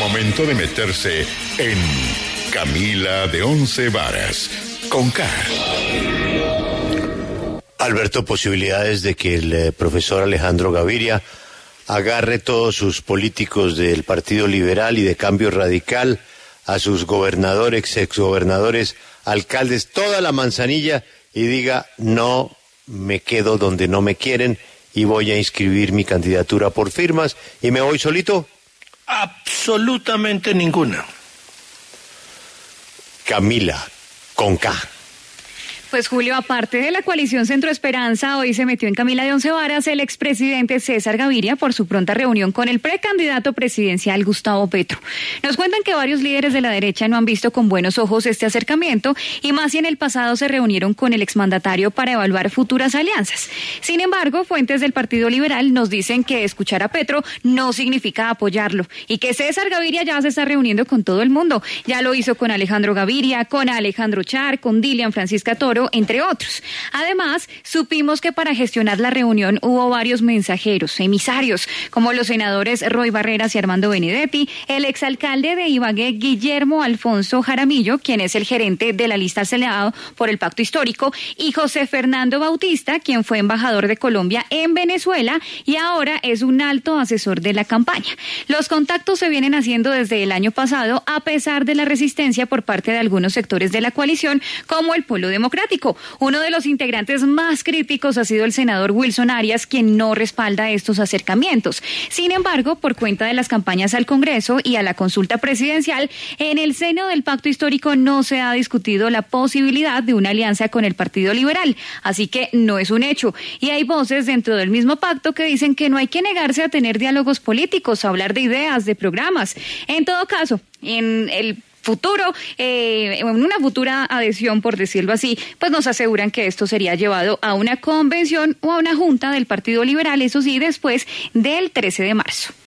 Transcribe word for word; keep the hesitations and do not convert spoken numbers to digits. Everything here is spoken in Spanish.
momento de meterse en Camila de Once Varas, con K. Alberto, posibilidades de que el eh, profesor Alejandro Gaviria agarre todos sus políticos del Partido Liberal y de Cambio Radical, a sus gobernadores, exgobernadores, alcaldes, toda la manzanilla, y diga: no me quedo donde no me quieren y voy a inscribir mi candidatura por firmas y me voy solito? Absolutamente ninguna. Camila, con K. Pues Julio, aparte de la coalición Centro Esperanza, hoy se metió en Camila de Once Varas el expresidente César Gaviria por su pronta reunión con el precandidato presidencial Gustavo Petro. Nos cuentan que varios líderes de la derecha no han visto con buenos ojos este acercamiento, y más si en el pasado se reunieron con el exmandatario para evaluar futuras alianzas. Sin embargo, fuentes del Partido Liberal nos dicen que escuchar a Petro no significa apoyarlo, y que César Gaviria ya se está reuniendo con todo el mundo. Ya lo hizo con Alejandro Gaviria, con Alejandro Char, con Dilian Francisca Toro, entre otros. Además, supimos que para gestionar la reunión hubo varios mensajeros, emisarios, como los senadores Roy Barreras y Armando Benedetti, el exalcalde de Ibagué, Guillermo Alfonso Jaramillo, quien es el gerente de la lista seleccionada por el Pacto Histórico, y José Fernando Bautista, quien fue embajador de Colombia en Venezuela y ahora es un alto asesor de la campaña. Los contactos se vienen haciendo desde el año pasado, a pesar de la resistencia por parte de algunos sectores de la coalición, como el Polo Democrático. Uno de los integrantes más críticos ha sido el senador Wilson Arias, quien no respalda estos acercamientos. Sin embargo, por cuenta de las campañas al Congreso y a la consulta presidencial, en el seno del Pacto Histórico no se ha discutido la posibilidad de una alianza con el Partido Liberal, así que no es un hecho. Y hay voces dentro del mismo pacto que dicen que no hay que negarse a tener diálogos políticos, a hablar de ideas, de programas. En todo caso, en el futuro, eh, en una futura adhesión, por decirlo así, pues nos aseguran que esto sería llevado a una convención o a una junta del Partido Liberal, eso sí, después del trece de marzo.